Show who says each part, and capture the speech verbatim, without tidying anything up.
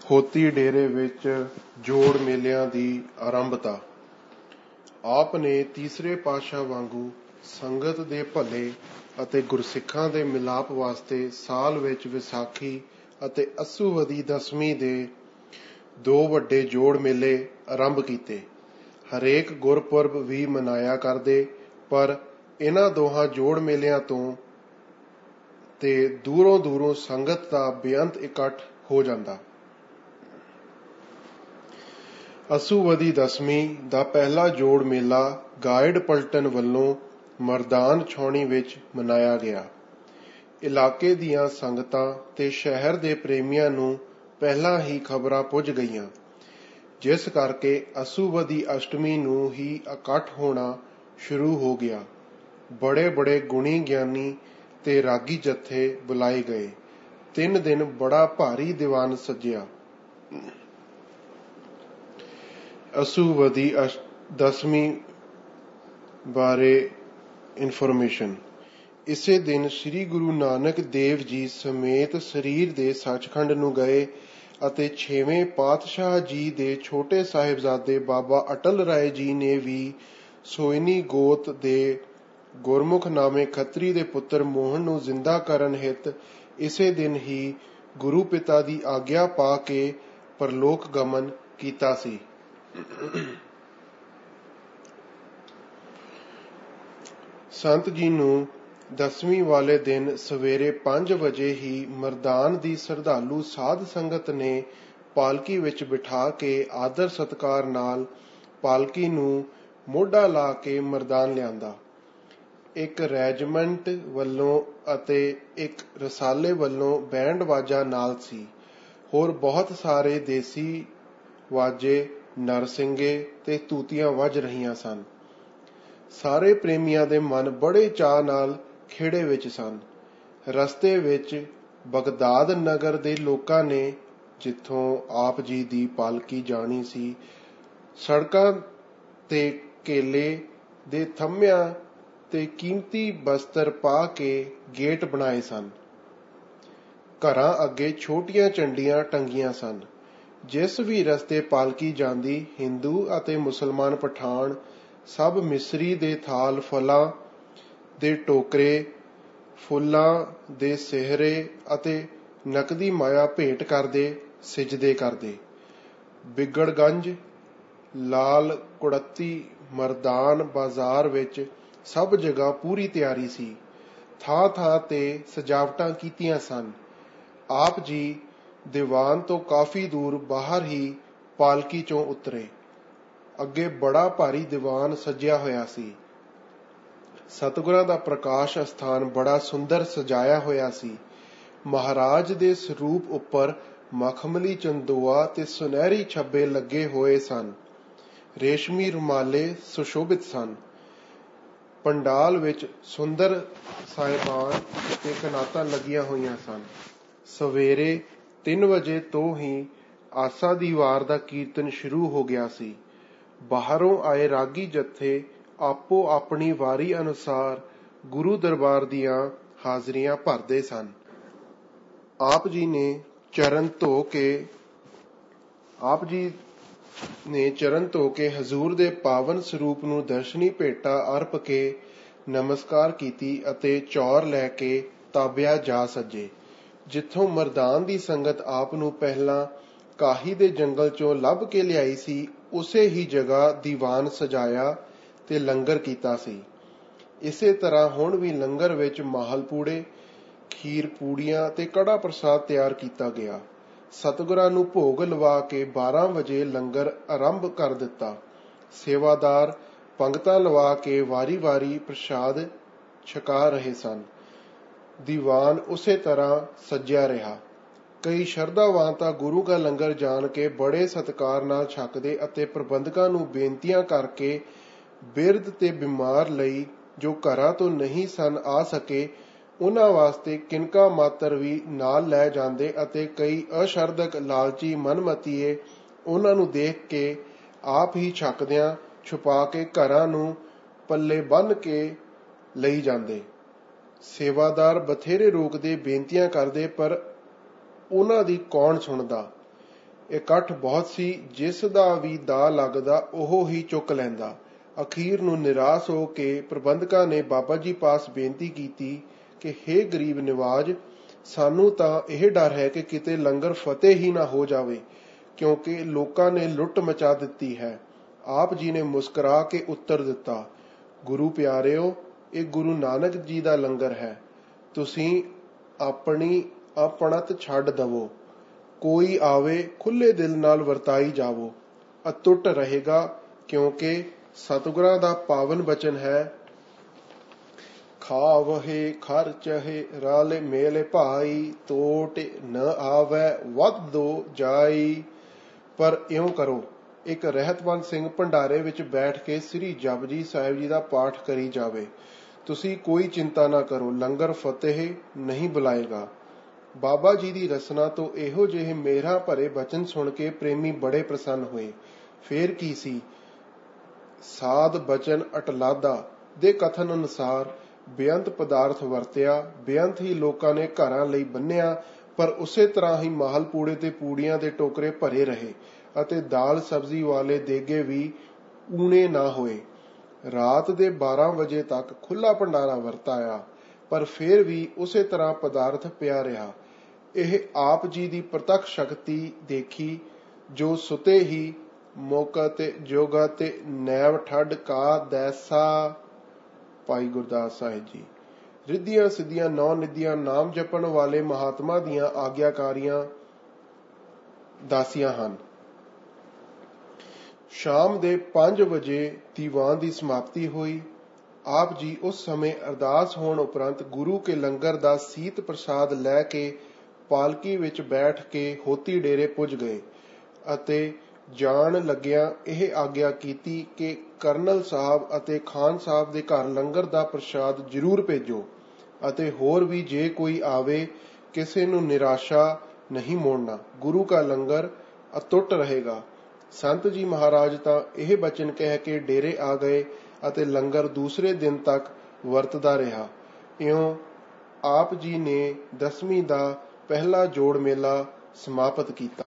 Speaker 1: ਹੋਤੀ ਡੇਰੇ ਵਿੱਚ ਜੋੜ ਮੇਲਿਆਂ ਦੀ ਆਰੰਭਤਾ। ਆਪ ਨੇ ਤੀਸਰੇ ਪਾਤਸ਼ਾਹ ਵਾਂਗੂ ਸੰਗਤ ਦੇ ਭਲੇ ਅਤੇ ਗੁਰਸਿੱਖਾਂ ਦੇ ਮਿਲਾਪ ਵਾਸਤੇ ਸਾਲ ਵਿੱਚ ਵਿਸਾਖੀ ਅਤੇ ਅੱਸੂਵਦੀ ਦਸਵੀਂ ਦੇ ਦੋ ਵੱਡੇ ਜੋੜ ਮੇਲੇ ਆਰੰਭ ਕੀਤੇ। ਹਰੇਕ ਗੁਰਪੁਰਬ ਵੀ ਮਨਾਇਆ ਕਰਦੇ, ਪਰ ਇਹਨਾਂ ਦੋਹਾਂ ਜੋੜ ਮੇਲਿਆਂ ਤੋਂ ਤੇ ਦੂਰੋਂ ਦੂਰੋਂ ਸੰਗਤ ਦਾ ਬੇਅੰਤ ਇਕੱਠ ਹੋ ਜਾਂਦਾ। ਅੱਸੂਵਦੀ ਦਸਵੀਂ ਦਾ ਪਹਿਲਾ ਜੋੜ ਮੇਲਾ ਗਾਇਡ ਪਲਟਨ ਵੱਲੋਂ ਮਰਦਾਨ ਛਾਉਣੀ ਵਿੱਚ ਮਨਾਇਆ ਗਿਆ। ਇਲਾਕੇ ਦੀਆਂ ਸੰਗਤਾਂ ਤੇ ਸ਼ਹਿਰ ਦੇ ਪ੍ਰੇਮੀਆਂ ਨੂੰ ਪਹਿਲਾਂ ਹੀ ਖਬਰਾਂ ਪੁੱਜ ਗਈਆਂ, ਜਿਸ ਕਰਕੇ ਅੱਸੂਵਦੀ ਅਸ਼ਟਮੀ ਨੂੰ ਹੀ ਇਕੱਠ ਹੋਣਾ ਸ਼ੁਰੂ ਹੋ ਗਿਆ। ਬੜੇ ਬੜੇ ਗੁਣੀ ਗਿਆਨੀ ਤੇ ਰਾਗੀ ਜੱਥੇ ਬੁਲਾਏ ਗਏ। ਤਿੰਨ ਦਿਨ ਬੜਾ ਭਾਰੀ ਦੀਵਾਨ ਸਜਿਆ। ਅੱਸੂਵਦੀ ਦਸਵੀਂ ਬਾਰੇ ਇਨਫੋਰਮੇਸ਼ਨ। ਇਸੇ ਦਿਨ ਸ੍ਰੀ ਗੁਰੂ ਨਾਨਕ ਦੇਵ ਜੀ ਸਮੇਤ ਸਰੀਰ ਦੇ ਸੱਚਖੰਡ ਨੂੰ ਗਏ ਅਤੇ ਛੇਵੇਂ ਪਾਤਸ਼ਾਹ ਜੀ ਦੇ ਛੋਟੇ ਸਾਹਿਬਜ਼ਾਦੇ ਬਾਬਾ ਅਟਲ ਰਾਏ ਜੀ ਨੇ ਵੀ ਸੋਇਨੀ ਗੋਤ ਦੇ ਗੁਰਮੁਖ ਨਾਮੇ ਖੱਤਰੀ ਦੇ ਪੁੱਤਰ ਮੋਹਨ ਨੂੰ ਜ਼ਿੰਦਾ ਕਰਨ ਹਿਤ ਇਸੇ ਦਿਨ ਹੀ ਗੁਰੂ ਪਿਤਾ ਦੀ ਆਗਿਆ ਪਾ ਕੇ ਪਰਲੋਕ ਗਮਨ ਕੀਤਾ ਸੀ। ਸੰਤ ਜੀ ਨੂੰ ਦਸਵੀਂ ਵਾਲੇ ਦਿਨ ਸਵੇਰੇ ਪੰਜ ਵਜੇ ਹੀ ਮਰਦਾਨ ਦੀ ਸ਼ਰਧਾਲੂ ਸਾਧ ਸੰਗਤ ਨੇ ਪਾਲਕੀ ਵਿੱਚ ਬਿਠਾ ਕੇ ਆਦਰ ਸਤਿਕਾਰ ਨਾਲ ਪਾਲਕੀ ਨੂੰ ਮੋਢਾ ਲਾ ਕੇ ਮਰਦਾਨ ਲਿਆਂਦਾ। ਇੱਕ ਰੈਜੀਮੈਂਟ ਵੱਲੋਂ ਅਤੇ ਇੱਕ ਰਸਾਲੇ ਵੱਲੋਂ ਬੈਂਡ ਵਾਜਾ ਨਾਲ ਸੀ। ਹੋਰ ਬਹੁਤ ਸਾਰੇ ਦੇਸੀ ਵਾਜੇ, ਨਰਸਿੰਗੇ ਤੇ ਤੂਤੀਆਂ ਵੱਜ ਰਹੀਆਂ ਸਨ। ਸਾਰੇ ਪ੍ਰੇਮੀਆਂ ਦੇ ਮਨ ਬੜੇ ਚਾਅ ਨਾਲ ਖੇੜੇ ਵਿੱਚ ਸਨ। ਰਸਤੇ ਵਿੱਚ ਬਗਦਾਦ ਨਗਰ ਦੇ ਲੋਕਾਂ ਨੇ, ਜਿੱਥੋਂ ਆਪ ਜੀ ਦੀ ਪਾਲਕੀ ਜਾਣੀ ਸੀ, ਸੜਕਾਂ ਤੇ ਕੇਲੇ ਦੇ ਥੰਮਿਆਂ ਤੇ ਕੀਮਤੀ ਬਸਤਰ ਪਾ ਕੇ ਗੇਟ ਬਣਾਏ ਸਨ। ਘਰਾਂ ਅੱਗੇ ਛੋਟੀਆਂ ਝੰਡੀਆਂ ਟੰਗੀਆਂ ਸਨ। ਜਿਸ ਵੀ ਰਸਤੇ ਪਾਲਕੀ ਜਾਂਦੀ, ਹਿੰਦੂ ਅਤੇ ਮੁਸਲਮਾਨ ਪਠਾਨ ਸਭ ਮਿਸਰੀ ਦੇ ਥਾਲ, ਫਲਾਂ ਦੇ ਟੋਕਰੇ, ਫੁੱਲਾਂ ਦੇ ਸਿਹਰੇ ਅਤੇ ਨਕਦੀ ਮਾਇਆ ਭੇਟ ਕਰਦੇ, ਸਿਜਦੇ ਕਰਦੇ। ਬਿਗੜਗੰਜ, ਲਾਲ ਕੁੜੱਤੀ, ਮਰਦਾਨ ਬਾਜ਼ਾਰ ਵਿੱਚ ਸਭ ਜਗ੍ਹਾ ਪੂਰੀ ਤਿਆਰੀ ਸੀ। ਥਾਂ ਥਾਂ ਤੇ ਸਜਾਵਟਾਂ ਕੀਤੀਆਂ ਸਨ। ਆਪ ਜੀ ਦੀਵਾਨ ਤੋਂ ਕਾਫੀ ਦੂਰ ਬਾਹਰ ਹੀ ਪਾਲਕੀ ਚੋਂ ਉਤਰੇ। ਅੱਗੇ ਬੜਾ ਭਾਰੀ ਦੀਵਾਨ ਸਜਿਆ ਹੋਇਆ ਸੀ। ਸਤਿਗੁਰਾਂ ਦਾ ਪ੍ਰਕਾਸ਼ ਅਸਥਾਨ ਬੜਾ ਸੁੰਦਰ ਸਜਾਇਆ ਹੋਇਆ ਸੀ। ਮਹਾਰਾਜ ਦੇ ਸਰੂਪ ਉੱਪਰ ਮਖਮਲੀ ਚੰਦੋਆ ਤੇ ਸੁਨਹਿਰੀ ਛੱਬੇ ਲੱਗੇ ਹੋਏ ਸਨ। ਰੇਸ਼ਮੀ ਰੁਮਾਲੇ ਸੁਸ਼ੋਭਿਤ ਸਨ। ਪੰਡਾਲ ਵਿੱਚ ਸੁੰਦਰ ਸਾਹਿਬਾਨ ਤੇ ਕਨਾਤਾਂ ਲੱਗੀਆਂ ਹੋਈਆਂ ਸਨ। ਸਵੇਰੇ ਤਿੰਨ ਵਜੇ ਤੋਂ ਹੀ ਆਸਾ ਦੀ ਵਾਰ ਦਾ ਕੀਰਤਨ ਸ਼ੁਰੂ ਹੋ ਗਿਆ ਸੀ। ਬਾਹਰੋਂ ਆਏ ਰਾਗੀ ਜੱਥੇ ਆਪੋ ਆਪਣੀ ਵਾਰੀ ਅਨੁਸਾਰ ਗੁਰੂ ਦਰਬਾਰ ਦੀਆਂ ਹਾਜ਼ਰੀਆਂ ਭਰਦੇ ਸਨ। ਆਪ ਜੀ ਨੇ ਚਰਨ ਧੋ ਕੇ ਆਪ ਜੀ ਨੇ ਚਰਨ ਧੋ ਕੇ ਹਜ਼ੂਰ ਦੇ ਪਾਵਨ ਸਰੂਪ ਨੂੰ ਦਰਸ਼ਨੀ ਭੇਟਾ ਅਰਪ ਕੇ ਨਮਸਕਾਰ ਕੀਤੀ ਅਤੇ ਚੌਰ ਲੈ ਕੇ ਤਾਬਿਆ ਜਾ ਸੱਜੇ। ਜਿੱਥੋਂ ਮਰਦਾਨ ਦੀ ਸੰਗਤ ਆਪ ਨੂੰ ਪਹਿਲਾਂ ਕਾਹੀ ਦੇ ਜੰਗਲ ਚੋਂ ਲੱਭ ਕੇ ਲਿਆਈ ਸੀ, ਉਸੇ ਹੀ ਜਗ੍ਹਾ ਦੀਵਾਨ ਸਜਾਇਆ ਤੇ ਲੰਗਰ ਕੀਤਾ ਸੀ। ਇਸੇ ਤਰ੍ਹਾਂ ਹੁਣ ਵੀ ਲੰਗਰ ਵਿੱਚ ਮਾਹਲ ਪੂੜੇ, ਖੀਰ ਪੂੜੀਆਂ ਤੇ ਕੜਾ ਪ੍ਰਸਾਦ ਤਿਆਰ ਕੀਤਾ ਗਿਆ। ਸਤਿਗੁਰਾਂ ਨੂੰ ਭੋਗ ਲਵਾ ਕੇ ਬਾਰਾਂ ਵਜੇ ਲੰਗਰ ਆਰੰਭ ਕਰ ਦਿੱਤਾ। ਸੇਵਾਦਾਰ ਪੰਗਤਾਂ ਲਵਾ ਕੇ ਵਾਰੀ ਵਾਰੀ ਪ੍ਰਸ਼ਾਦ ਛਕਾ ਰਹੇ ਸਨ। ਦੀਵਾਨ ਉਸੇ ਤਰ੍ਹਾਂ ਸਜਿਆ ਰਿਹਾ। ਕਈ ਸ਼ਰਧਾਵਾਨ ਤਾਂ ਗੁਰੂ ਕਾ ਲੰਗਰ ਜਾਣ ਕੇ ਬੜੇ ਸਤਿਕਾਰ ਨਾਲ ਛਕਦੇ ਅਤੇ ਪ੍ਰਬੰਧਕਾਂ ਨੂੰ ਬੇਨਤੀਆਂ ਕਰਕੇ ਬਿਰਧ ਤੇ ਬਿਮਾਰ ਲਈ ਜੋ ਘਰਾਂ ਤੋਂ ਨਹੀਂ ਸਨ ਆ ਸਕੇ, ਉਹਨਾਂ ਵਾਸਤੇ ਕਿਨਕਾ ਮਾਤਰ ਵੀ ਨਾਲ ਲੈ ਜਾਂਦੇ ਅਤੇ ਕਈ ਅਸ਼ਰਧਕ ਲਾਲਚੀ ਮਨਮਤੀਏ ਉਹਨਾਂ ਨੂੰ ਦੇਖ ਕੇ ਆਪ ਹੀ ਛਕਦਿਆਂ ਛੁਪਾ ਕੇ ਘਰਾਂ ਨੂੰ ਪੱਲੇ ਬੰਨ੍ਹ ਕੇ ਲਈ ਜਾਂਦੇ। ਸੇਵਾਦਾਰ ਬਥੇਰੇ ਰੋਕਦੇ, ਬੇਨਤੀਆਂ ਕਰਦੇ, ਪਰ ਉਹਨਾਂ ਦੀ ਕੌਣ ਸੁਣਦਾ। ਇਕੱਠ ਬਹੁਤ ਸੀ, ਜਿਸ ਦਾ ਵੀ ਦਾਅ ਲੱਗਦਾ ਉਹ ਹੀ ਚੁੱਕ ਲੈਂਦਾ। ਅਖੀਰ ਨੂੰ ਨਿਰਾਸ਼ ਹੋ ਕੇ ਪ੍ਰਬੰਧਕਾਂ ਨੇ ਬਾਬਾ ਜੀ ਪਾਸ ਬੇਨਤੀ ਕੀਤੀ ਕਿ ਹੇ ਗਰੀਬ ਨਿਵਾਜ, ਸਾਨੂੰ ਤਾਂ ਇਹ ਡਰ ਹੈ ਕਿ ਕਿਤੇ ਲੰਗਰ ਫਤਿਹ ਹੀ ਨਾ ਹੋ ਜਾਵੇ, ਕਿਉਂਕਿ ਲੋਕਾਂ ਨੇ ਲੁੱਟ ਮਚਾ ਦਿੱਤੀ ਹੈ। ਆਪ ਜੀ ਨੇ ਮੁਸਕਰਾ ਕੇ ਉੱਤਰ ਦਿੱਤਾ, ਗੁਰੂ ਪਿਆਰਿਓ, ਇਹ ਗੁਰੂ ਨਾਨਕ ਜੀ ਦਾ ਲੰਗਰ ਹੈ, ਤੁਸੀਂ ਆਪਣੀ ਆਪਣਤ ਛੱਡ ਦਵੋ। ਕੋਈ ਆਵੇ ਖੁੱਲੇ ਦਿਲ ਨਾਲ ਵਰਤਾਈ ਜਾਵੋ, ਅਤੁੱਟ ਰਹੇਗਾ, ਕਿਉਂਕਿ ਸਤਿਗੁਰਾਂ ਦਾ ਪਾਵਨ ਬਚਨ ਹੈ, ਖਾਵਹਿ ਖਰਚਹਿ ਰਲ ਮੇਲ ਭਾਈ, ਤੋਟ ਨ ਆਵੈ ਵੱਧ ਜਾਈ। ਪਰ ਇਉਂ ਕਰੋ, ਇੱਕ ਰਹਿਤਵੰਦ ਸਿੰਘ ਭੰਡਾਰੇ ਵਿੱਚ ਬੈਠ ਕੇ ਸ੍ਰੀ ਜਪਜੀ ਸਾਹਿਬ ਜੀ ਦਾ ਪਾਠ ਕਰੀ ਜਾਵੇ। ਤੁਸੀਂ ਕੋਈ ਚਿੰਤਾ ਨਾ ਕਰੋ, ਲੰਗਰ ਫਤਿਹ ਨਹੀਂ ਬੁਲਾਏਗਾ। ਬਾਬਾ ਜੀ ਦੀ ਰਸਨਾ ਤੋਂ ਇਹੋ ਜਿਹੇ ਮੇਰਾ ਭਰੇ ਬਚਨ ਸੁਣ ਕੇ ਪ੍ਰੇਮੀ ਬੜੇ ਪ੍ਰਸੰਨ ਹੋਏ। ਫੇਰ ਕੀ ਸੀ, ਸਾਧ ਬਚਨ ਅਟਲਾਦਾ ਦੇ ਕਥਨ ਅਨੁਸਾਰ ਬੇਅੰਤ ਪਦਾਰਥ ਵਰਤਿਆ, ਬੇਅੰਤ ਹੀ ਲੋਕਾਂ ਨੇ ਘਰਾਂ ਲਈ ਬੰਨਿਆ, ਪਰ ਉਸੇ ਤਰ੍ਹਾਂ ਹੀ ਮਾਹਲ ਪੂੜੇ ਤੇ ਪੂੜੀਆਂ ਦੇ ਟੋਕਰੇ ਭਰੇ ਰਹੇ ਅਤੇ ਦਾਲ ਸਬਜ਼ੀ ਵਾਲੇ ਦੇਗੇ ਵੀ ਊਣੇ ਨਾ ਹੋਏ। ਰਾਤ ਦੇ ਬਾਰਾਂ ਵਜੇ ਤੱਕ ਖੁੱਲ੍ਹਾ ਭੰਡਾਰਾ ਵਰਤਾਇਆ, ਪਰ ਫਿਰ ਵੀ ਉਸੇ ਤਰ੍ਹਾਂ ਪਦਾਰਥ ਪਿਆ ਰਿਹਾ। ਇਹ ਆਪ ਜੀ ਦੀ ਪ੍ਰਤੱਖ ਸ਼ਕਤੀ ਦੇਖੀ, ਜੋ ਸੁਤੇ ਹੀ ਮੌਕਤ ਜੋਗਤ ਨੈਵ ਠੱਡ ਕਾ ਦੈਸਾ। ਭਾਈ ਗੁਰਦਾਸ ਸਾਹਿਬ ਜੀ ਰਿੱਧੀਆਂ ਸਿੱਧੀਆਂ ਨੌ ਨਿਧੀਆਂ ਨਾਮ ਜਪਣ ਵਾਲੇ ਮਹਾਤਮਾ ਦੀਆਂ ਆਗਿਆਕਾਰੀਆਂ ਦਾਸੀਆਂ ਹਨ। ਸ਼ਾਮ ਦੇ ਪੰਜ ਵਜੇ ਦੀਵਾਨ ਦੀ ਸਮਾਪਤੀ ਹੋਈ। ਆਪ ਜੀ ਉਸ ਸਮੇਂ ਅਰਦਾਸ ਹੋਣ ਉਪਰੰਤ ਗੁਰੂ ਕੇ ਲੰਗਰ ਦਾ ਸੀਤ ਪ੍ਰਸਾਦ ਲੈ ਕੇ ਪਾਲਕੀ ਵਿੱਚ ਬੈਠ ਕੇ ਹੋਤੀ ਡੇਰੇ ਪੁੱਜ ਗਏ ਅਤੇ ਜਾਣ ਲੱਗਿਆਂ ਇਹ ਆਗਿਆ ਕੀਤੀ ਕਿ ਕਰਨਲ ਸਾਹਿਬ ਅਤੇ ਖਾਨ ਸਾਹਿਬ ਦੇ ਘਰ ਲੰਗਰ ਦਾ ਪ੍ਰਸ਼ਾਦ ਜ਼ਰੂਰ ਭੇਜੋ ਅਤੇ ਹੋਰ ਵੀ ਜੇ ਕੋਈ ਆਵੇ, ਕਿਸੇ ਨੂੰ ਨਿਰਾਸ਼ਾ ਨਹੀਂ ਮੋੜਨਾ, ਗੁਰੂ ਕਾ ਲੰਗਰ ਅਤੁੱਟ ਰਹੇਗਾ। ਸੰਤ ਜੀ ਮਹਾਰਾਜ ਤਾਂ ਇਹ ਬਚਨ ਕਹਿ ਕੇ ਡੇਰੇ ਆ ਗਏ ਅਤੇ ਲੰਗਰ ਦੂਸਰੇ ਦਿਨ ਤੱਕ ਵਰਤਦਾ ਰਿਹਾ। ਇਉਂ ਆਪ ਜੀ ਨੇ ਦਸਵੀਂ ਦਾ ਪਹਿਲਾ ਜੋੜ ਮੇਲਾ ਸਮਾਪਤ ਕੀਤਾ।